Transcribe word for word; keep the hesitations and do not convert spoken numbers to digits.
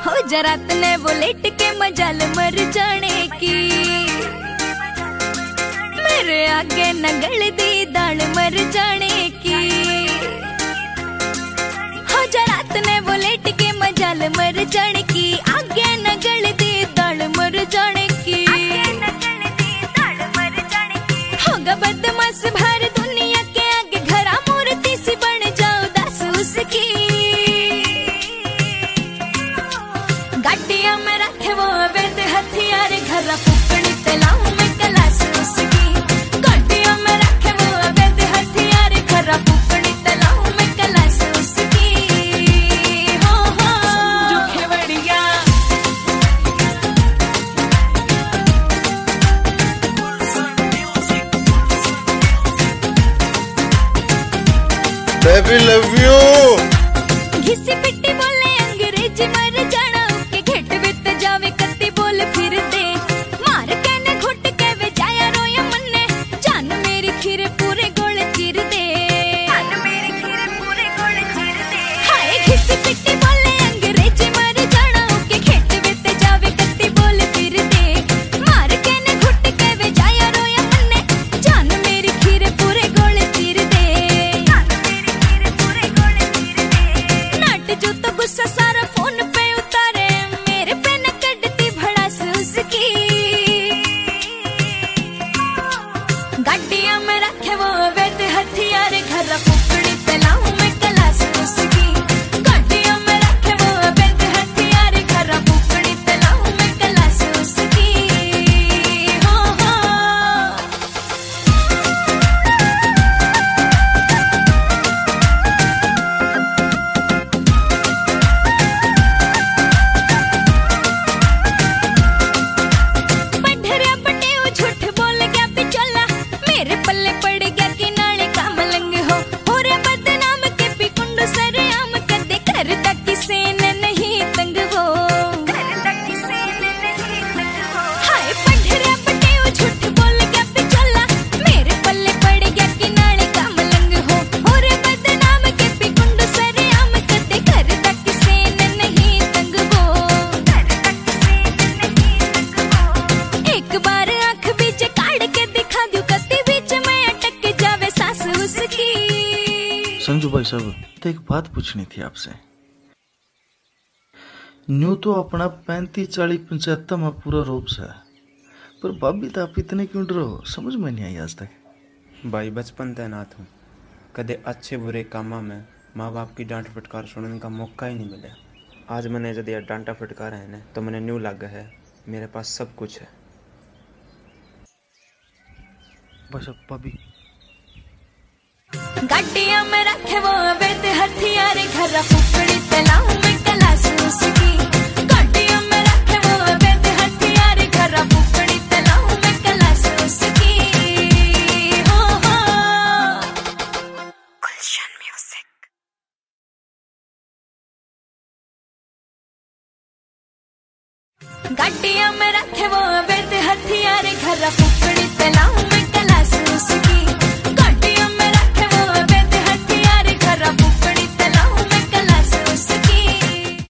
हो जरात ने वो लेट के मजाल मर जाने की, मेरे आगे न गल दी दाल मर जाने की। हो जरात ने वो लेट के मजाल मर जाने की, आगे न गल दी दाल मर जाने की। होगा बदमाश भार दुनिया के आगे, घरा मूर्ति सी बन जाओ दास उसकी। गाड़िया में रखे वो अवैध हथियार, घरा फूकनी तलाऊ में कलास उसकी। गाड़िया में रखे वो अवैध हथियार, घरा फूकनी तलाऊ में कलास उसकी। हो हो समझो खेवड़िया, बेबी लव यू। घिसी पिट्टी बोले अंग्रेजी मर जाना, के घेट वित जावे कत्ती बोल फिर दे। मार के ने घुट के वे जाया रोया मन्ने, जान मेरी खीर पूरे गोल चीर दे। जान मेरी खीर पूरे गोल चीर दे। हाय घिसी पिट्टी बोले अंग्रेजी मर जाना, के घेट वित जावे कत्ती बोल फिर दे। मार के ने घुट के वे जाया रोया मन्ने, जान मेरी खीर पूरे गोल चीर दे। जो तो गुस्सा सारा फोन पे उतारे, मेरे पे न कड़ती भड़ास उसकी। गाड़िया में रखे वो अवैध हथियार, घर फूकड़ी तलाऊ में कलास उसकी। गाड़िया में रखे वो अवैध हथियार, घर फूकड़ी तलाऊ में कलास उसकी। हो हो संजू भाई साहब, तो एक बात पूछनी थी आपसे। न्यू तो अपना पैंतीस चालीस पंचायत में पूरा रूप से, पर भाभी तो आप इतने क्यों डरो, समझ में नहीं आई आज तक। भाई बचपन तैनात हूँ, कदे अच्छे बुरे कामा में माँ बाप की डांट फटकार सुनने का मौका ही नहीं मिला। आज मैंने जब डांटा फटकार है ना, तो मैंने न्यू लगा है, मेरे पास सब कुछ है। बस अब भाभी गाड़िया में रखे वो अवैध हथियार, घर फूकड़ी तलाऊ में कलास उसकी। गाड़िया में रखे वो अवैध हथियार, घर फूकड़ी तलाऊ में कलास उसकी। हो हो गुलशन म्यूजिक। गाड़िया में रखे वो अवैध हथियार, घर फूकड़ी तलाऊ